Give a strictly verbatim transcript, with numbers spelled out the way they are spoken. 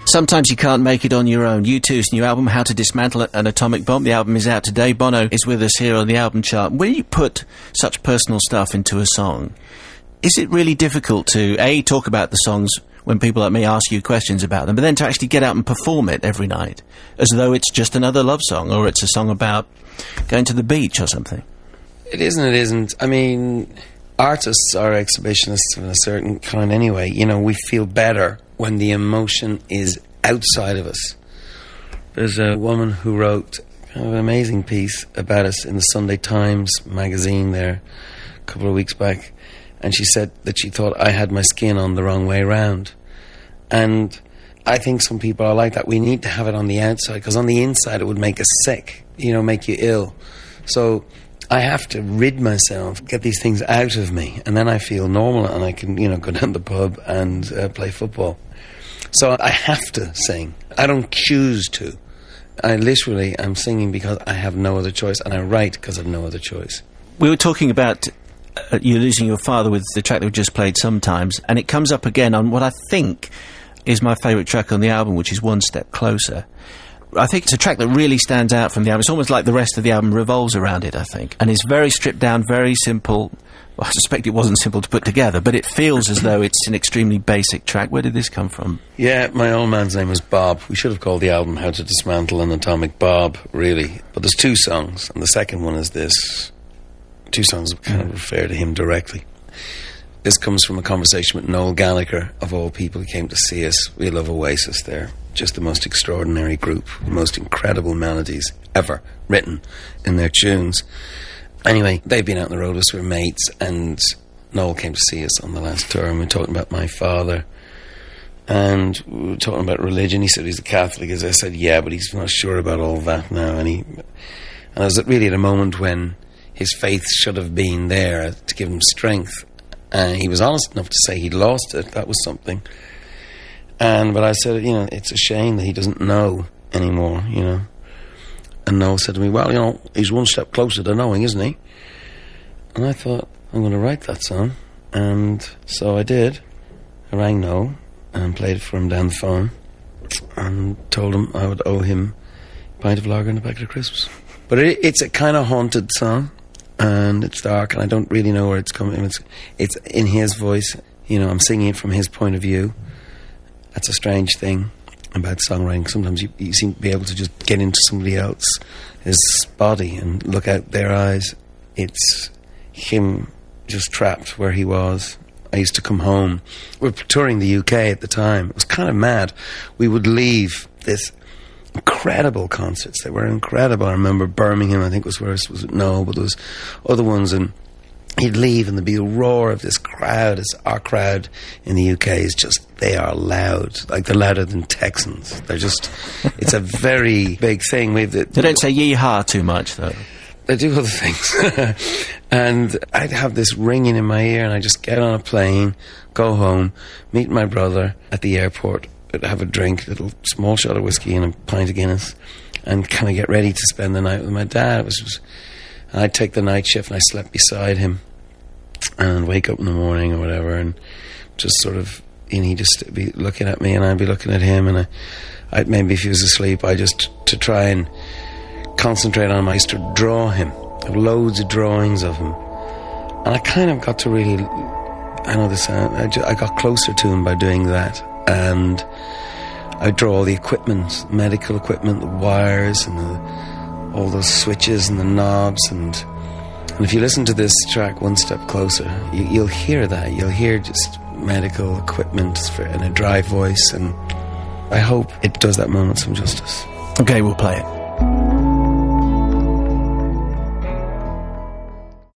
Sometimes You Can't Make It On Your Own. U two's new album, How to Dismantle an Atomic Bomb. The album is out today. Bono is with us here on the album chart. When you put such personal stuff into a song, is it really difficult to, A, talk about the songs when people like me ask you questions about them, but then to actually get out and perform it every night, as though it's just another love song, or it's a song about going to the beach or something? It isn't, it isn't. I mean, artists are exhibitionists of a certain kind anyway. You know, we feel better when the emotion is outside of us. There's a woman who wrote kind of an amazing piece about us in the Sunday Times magazine there a couple of weeks back, and she said that she thought I had my skin on the wrong way round. And I think some people are like that. We need to have it on the outside, because on the inside it would make us sick, you know, make you ill. So I have to rid myself, get these things out of me, and then I feel normal, and I can, you know, go down the pub and uh, play football. So I have to sing. I don't choose to. I literally am singing because I have no other choice, and I write because I have no other choice. We were talking about uh, you losing your father with the track that we just played Sometimes, and it comes up again on what I think is my favourite track on the album, which is One Step Closer. I think it's a track that really stands out from the album. It's almost like the rest of the album revolves around it, I think. And it's very stripped down, very simple. Well, I suspect it wasn't simple to put together, but it feels as though it's an extremely basic track. Where did this come from? Yeah, my old man's name was Bob. We should have called the album How to Dismantle an Atomic Bob, really. But there's two songs, and the second one is this. Two songs that kind of refer to him directly. This comes from a conversation with Noel Gallagher, of all people, who came to see us. We love Oasis there. Just the most extraordinary group, the most incredible melodies ever written in their tunes. Anyway, they've been out on the road with us, we're mates, and Noel came to see us on the last tour, and we were talking about my father, and we were talking about religion. He said he's a Catholic. As I said, yeah, but he's not sure about all that now. And he, and I was really at a moment when his faith should have been there to give him strength. And he was honest enough to say he'd lost it. That was something. And but I said, you know, it's a shame that he doesn't know anymore, you know. And Noel said to me, well, you know, he's one step closer to knowing, isn't he? And I thought, I'm going to write that song. And so I did. I rang Noel and played it for him down the phone and told him I would owe him a pint of lager and a packet of crisps. But it, it's a kind of haunted song, and it's dark, and I don't really know where it's coming. It's, it's in his voice. You know, I'm singing it from his point of view. That's a strange thing about songwriting. Sometimes you, you seem to be able to just get into somebody else's body and look out their eyes. It's him just trapped where he was. I used to come home. We were touring the U K at the time. It was kind of mad. We would leave this incredible concerts. They were incredible. I remember Birmingham, I think was where it was. No, but there was other ones, and he'd leave and there'd be a roar of this crowd. It's, our crowd in the U K is just, they are loud. Like, they're louder than Texans. They're just, it's a very big thing. We've, the, they don't say yee-haw too much, though. They do other things. And I'd have this ringing in my ear, and I'd just get on a plane, go home, meet my brother at the airport, have a drink, a little small shot of whiskey and a pint of Guinness, and kind of get ready to spend the night with my dad. It was, was and I'd take the night shift, and I slept beside him, and wake up in the morning or whatever, and just sort of, and he'd just be looking at me, and I'd be looking at him, and I, I'd maybe if he was asleep, I just to try and concentrate on him. I used to draw him. I have loads of drawings of him, and I kind of got to really, I know this sound, I, just, I got closer to him by doing that. And I draw all the equipment, medical equipment, the wires and the, all those switches and the knobs, and and if you listen to this track One Step Closer, you, you'll hear that. You'll hear just medical equipment for, and a dry voice, and I hope it does that moment some justice. Okay, we'll play it.